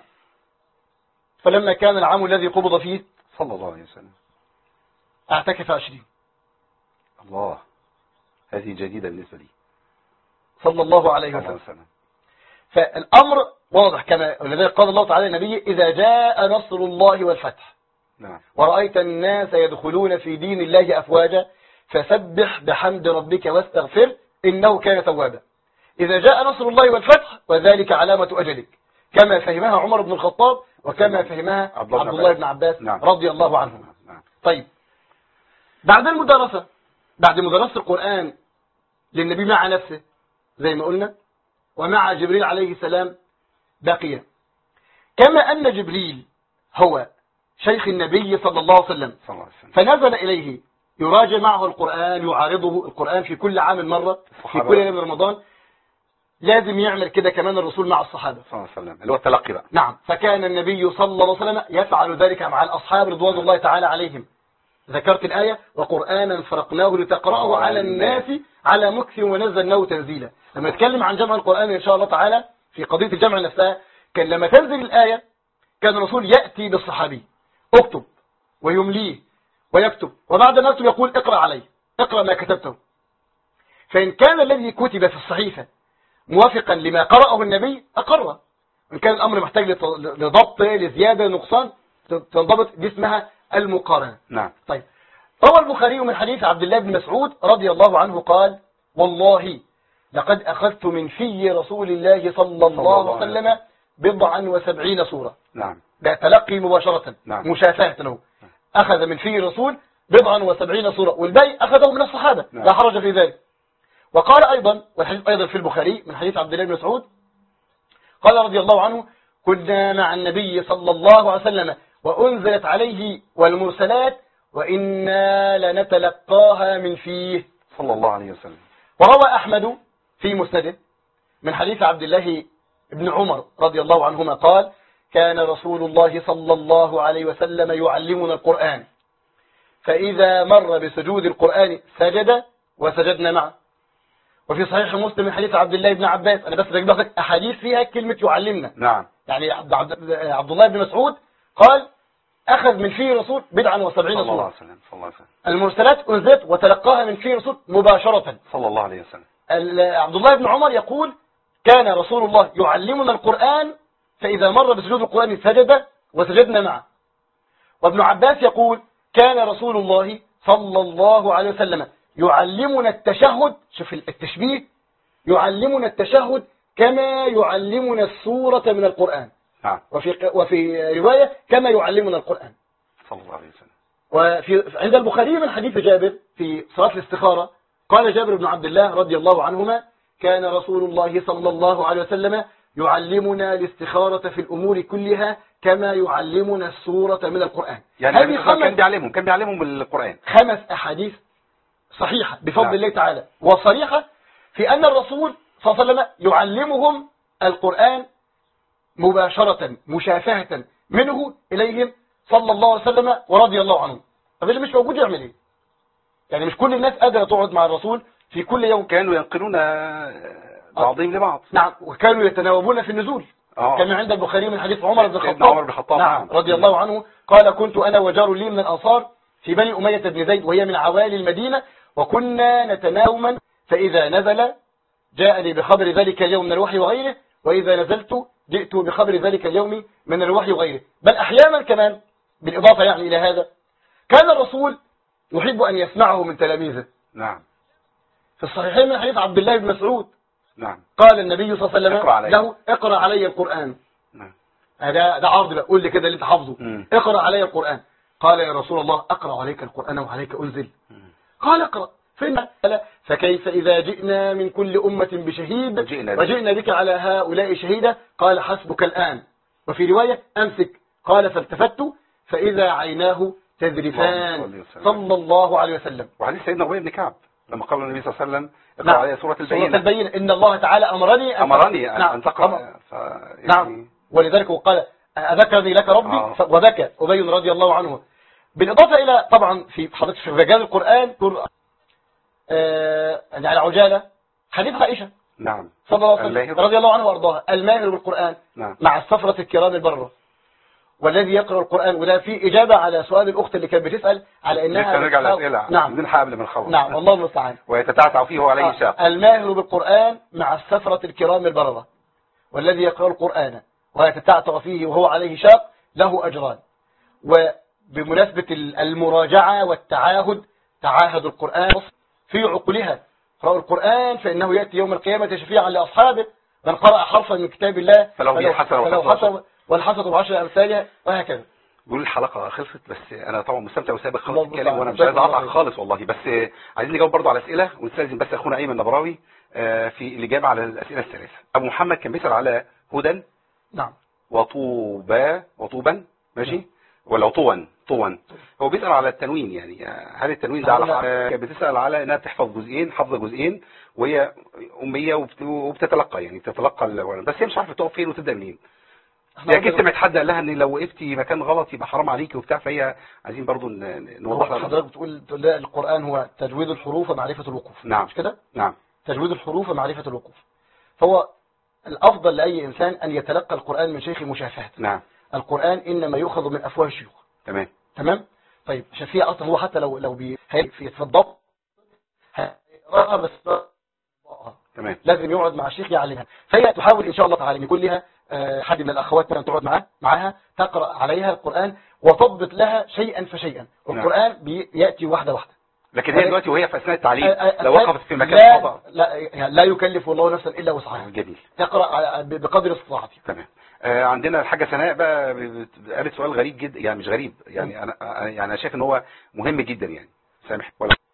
فلما كان العام الذي قبض فيه صلى الله عليه وسلم اعتكف 20. الله، هذه جديدة بالنسبة لي. صلى الله عليه وسلم. فالأمر واضح، كما ولذلك قال الله تعالى النبي: إذا جاء نصر الله والفتح. نعم. ورأيت الناس يدخلون في دين الله أفواجا فسبح بحمد ربك واستغفر إنه كان توابا. إذا جاء نصر الله والفتح وذلك علامة أجلك، كما فهمها عمر بن الخطاب وكما فهمها عبد الله بن عباس. نعم. رضي الله عنهم. نعم. طيب، بعد المدرسة، بعد مدرسة القرآن للنبي مع نفسه زي ما قلنا ومع جبريل عليه السلام بقي، كما أن جبريل هو شيخ النبي صلى الله عليه وسلم فنزل إليه يراجع معه القرآن، يعارضه القرآن في كل عام مرة في كل يوم رمضان. لازم يعمل كده كمان الرسول مع الصحابة صلى الله عليه وسلم، اللي هو التلقي بقى. نعم. فكان النبي صلى الله عليه وسلم يفعل ذلك مع الأصحاب رضوان الله تعالى عليهم. ذكرت الآية: وقرآنا فرقناه لتقرأه على الناس على مكث ونزلناه تنزيلا. لما نتكلم عن جمع القرآن إن شاء الله تعالى في قضية الجمع نفسها، كان لما تنزل الآية كان الرسول يأتي بالصحابي: اكتب، ويمليه ويكتب، وبعد ما يكتب يقول: اقرأ عليه، اقرأ ما كتبته. فإن كان الذي كتب في الصحيفة موافقا لما قرأه النبي أقره، إن كان الأمر محتاج لضبط لزيادة نقصان تنضبط، دي اسمها المقارنة. نعم. طيب، روى البخاري من حديث عبد الله بن مسعود رضي الله عنه قال: والله لقد أخذت من في رسول الله صلى الله عليه وسلم 70 سورة. نعم. ده تلقي مباشرة. نعم. مشافهة له. أخذ من في رسول 70 سورة، والباقي أخذه من الصحابة. نعم. لا حرج في ذلك. وقال أيضا، والحديث أيضا في البخاري من حديث عبد الله بن مسعود قال رضي الله عنه: كنا مع النبي صلى الله عليه وسلم وأنزلت عليه والمرسلات وإنا لنتلقاها من فيه صلى الله عليه وسلم. وروى أحمد في مسنده من حديث عبد الله بن عمر رضي الله عنهما قال: كان رسول الله صلى الله عليه وسلم يعلمنا القرآن، فإذا مر بسجود القرآن سجد وسجدنا معه. وفي صحيح مسلم من حديث عبد الله بن عباس، أنا بس بجيب لك أحاديث فيها كلمة يعلمنا. نعم. يعني عبد الله بن مسعود قال: أخذ من فيه رسول 70 سورة. المرسلات أنزلت وتلقاها من فيه رسول مباشرة صلى الله عليه وسلم. عبد الله بن عمر يقول: كان رسول الله يعلمنا القرآن فإذا مر بسجود القرآن سجد وسجدنا معه. وابن عباس يقول: كان رسول الله صلى الله عليه وسلم يعلمنا التشهد، شوف التشبيه، يعلمنا التشهد كما يعلمنا السورة من القرآن. وفي رواية كما يعلمنا القرآن صلى الله عليه وسلم. عند البخاري من حديث جابر في صلاة الاستخارة قال جابر بن عبد الله رضي الله عنهما كان رسول الله صلى الله عليه وسلم يعلمنا الاستخارة في الأمور كلها كما يعلمنا السورة من القرآن. يعني كان بيعلمهم القرآن. 5 أحاديث صحيحة بفضل الله تعالى وصريحة في أن الرسول صلى الله عليه وسلم يعلمهم القرآن مباشرة مشافهة منه إليهم صلى الله عليه وسلم ورضي الله عنه. طب اللي مش موجود يعمل ايه؟ يعني مش كل الناس قادرة تقعد مع الرسول في كل يوم. كانوا ينقلون بعضهم لبعض. نعم، وكانوا يتناوبون في النزول. كما عند البخاري من حديث عمر بن الخطاب نعم رضي الله عنه قال كنت أنا وجار لي من الأنصار في بني أمية بن زيد وهي من عوالي المدينة وكنا نتناوما فإذا نزل جاءني بخبر ذلك اليوم من الوحي وغيره وإذا نزلت جئت بخبر ذلك اليوم من الوحي وغيره. بل أحيانا كمان بالإضافة يعني إلى هذا كان الرسول يحب أن يسمعه من تلاميذه. نعم. في الصحيحين من حديث عبد الله بن مسعود نعم قال النبي صلى الله عليه وسلم له اقرأ علي القرآن. نعم. ده عرض بقى، قول لي كده اللي انت حافظه. اقرأ علي القرآن. قال يا رسول الله أقرأ عليك القرآن وعليك أنزل. قال اقرأ فإن فكيف إذا جئنا من كل أمة بشهيد وجئنا بك على هؤلاء شهيدا قال حسبك الآن. وفي رواية أمسك قال فالتفت فإذا عيناه تذرفان صلى الله عليه وسلم. وحديث سيدنا أبي بن كعب لما قال النبي صلى الله عليه وسلم اقرأ علي سورة البينة إن الله تعالى أمرني أن تقرأ. نعم، ولذلك وقال أذكرني لك ربي وبكى أبي رضي الله عنه. بالإضافة إلى طبعا في حضرتك في رجال القرآن يعني على عجالة حديث عائشة نعم صلى الله عليه وسلم رضي الله عنه وارضاها الماهر بالقرآن نعم. مع السفرة الكرام البررة والذي يقرأ القرآن. وده في إجابة على سؤال الأخت اللي كانت بتسأل على إنها نرجع للأسئلة. نعم نلحق قبل ما نخلص. نعم والله المستعان. ويتتعتع فيه وعليه شاق. الماهر بالقرآن مع السفرة الكرام البررة والذي يقرأ القرآن ويتتعتع فيه وهو عليه شاق له أجران. وبمناسبة المراجعة والتعاهد تعاهد القرآن في عقولها. قرأوا القرآن فإنه يأتي يوم القيامة شفيعا لأصحابه من قرأ حرفا من كتاب الله فلو حسن والحسنة بعشر أمثالها وهكذا. بيقول الحلقة خلصت بس أنا طبعا مستمتع وسابق خالص الكلام وأنا مش عايز أقطع خالص والله. بس عايزين نجاوب برضو على أسئلة ونستأذن بس أخونا أيمن نبراوي في الإجابة على الأسئلة الثلاثة. أبو محمد كان بيسأل على هدى نعم وطوبا ماشي ولا طوان. هو بيسأل على التنوين يعني هل التنوين ده على بتسأل على انها تحفظ جزئين حفظ جزئين وهي أمية وبتتلقى يعني بتتلقى بس هي مش عارفه تقف فين وتبدا منين. هي اكيد سمعت حد قال لها ان لو وقفتي مكان غلط يبقى حرام عليكي وبتاع فهي عايزين برضو نوضح لها. حضرتك بتقول القرآن هو تجويد الحروف ومعرفة الوقوف. نعم مش كده؟ نعم تجويد الحروف ومعرفة الوقوف. فهو الأفضل لأي إنسان أن يتلقى القرآن من شيخ مشافهة. نعم. القرآن إنما يؤخذ من أفواه الشيوخ. تمام. طيب عشان فيها اصلا هو حتى لو في الضبط هيقراها بس تمام لازم يقعد مع الشيخ يعلمها. فهي تحاول ان شاء الله تعالى ان يكون لها حد من الاخوات مثلا تقعد معاها تقرا عليها القران وتضبط لها شيئا فشيئا. القران بياتي واحده واحده. لكن هي دلوقتي وهي في اثناء التعليم لو وقفت في مكان فضاء لا يكلف الله نفسا الا وسعها. جميل. تقرا بقدر استطاعتها. تمام. عندنا الحاجة سناء بقى قالت سؤال غريب جدا يعني مش غريب يعني انا شايف ان هو مهم جدا يعني سامح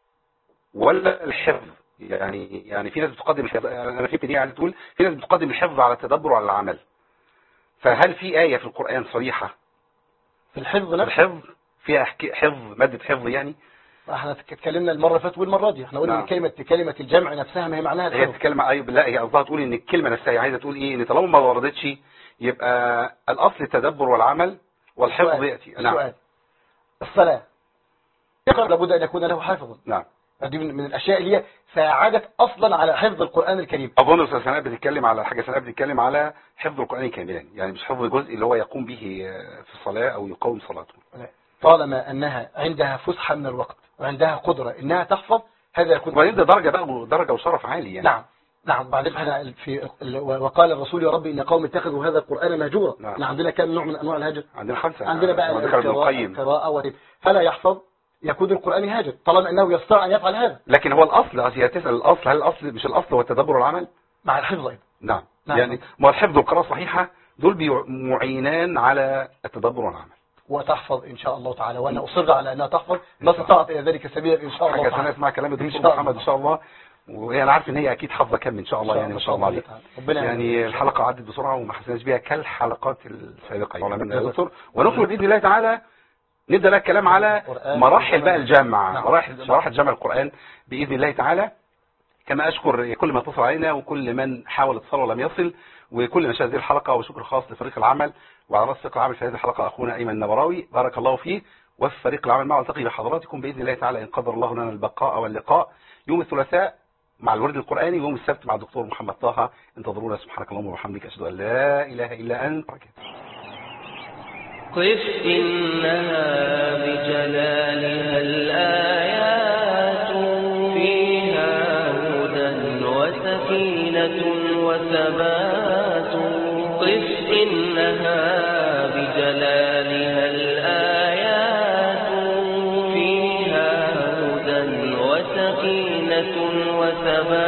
ولا الحفظ يعني في ناس بتقدم الحفظ. انا فهمت دي يعني تقول في ناس بتقدم الحفظ على التدبر وعلى العمل. فهل في آية في القرآن صريحة في الحفظ نفسه؟ الحفظ فيها حفظ مادة حفظ يعني. احنا اتكلمنا المره اللي فاتت والمره دي احنا قلنا ان كلمه الجمع نفسها ما هي معناها الحفظ. هي بتتكلم ايوه بالله هي قصدها تقول ان الكلمه نفسها هي عايزه تقول ايه ان طالما ما وردتش يبقى الاصل التدبر والعمل والحفظ ياتي. نعم. الصلاه لابد ان يكون له حافظ. نعم. دي من الاشياء اللي هي ساعدت اصلا على حفظ القران الكريم. اظن استاذ سناء بتتكلم على حاجه سناء بتتكلم على حفظ القران كاملا يعني مش حفظ جزء اللي هو يقوم به في الصلاه او يقوم صلاته. طالما انها عندها فسحه من الوقت وعندها قدره انها تحفظ هذا يكون وبعدين ده درجه وشرف عالي يعني. نعم بعدين احنا وقال الرسول يا رب ان قوم اتخذوا هذا القران مهجورا. نعم. احنا عندنا كام نوع من انواع الهجر؟ عندنا 5. عندنا بقى القراءه فلا يحفظ يكون القرآن هاجر طالما أنه يستطيع أن يفعل هذا. لكن هو الأصل، هي تسأل الأصل، هل الأصل مش الأصل هو التدبر والعمل مع الحفظ أيضا؟ نعم. يعني ما الحفظ والقراءة الصحيحة دول معينان على التدبر والعمل. وتحفظ إن شاء الله تعالى، وأنا أصر على أنها تحفظ، ما استطاعت إلى ذلك سبيلا إن شاء الله تعالى. حاجة اسمع كلام الدكتور محمد إن شاء الله، وأنا عارف إن هي أكيد حافظة كم إن شاء الله يعني ما شاء الله عليك. يعني الحلقة عدت بسرعة وما حسناش بيها كالحلقات السابقة يعني يا دكتور، ونخرج بإذن الله تعالى نبدأ بقى الكلام على مراحل بقى الجمع، مراحل جمع القرآن بإذن الله تعالى. كما أشكر كل من اتصل علينا وكل من حاول اتصال ولم يصل، وكل من شاهد هذه الحلقة، وشكر خاص لفريق العمل، وعلى رأس فريق العمل في هذه الحلقة أخونا أيمن النبراوي بارك الله فيه، وفي فريق العمل معه. التقي بحضراتكم بإذن الله تعالى إن قدر الله لنا البقاء واللقاء يوم الثلاثاء مع الورد القرآني، ويوم السبت مع الدكتور محمد طه. انتظرونا. سبحانك اللهم وبحمدك، أشهد أن لا إله إلا أنت. قف إنها بجلالها الآيات فيها هدى وسكينة وثبات. قف إنها بجلالها الآيات فيها هدى وسكينة وثبات.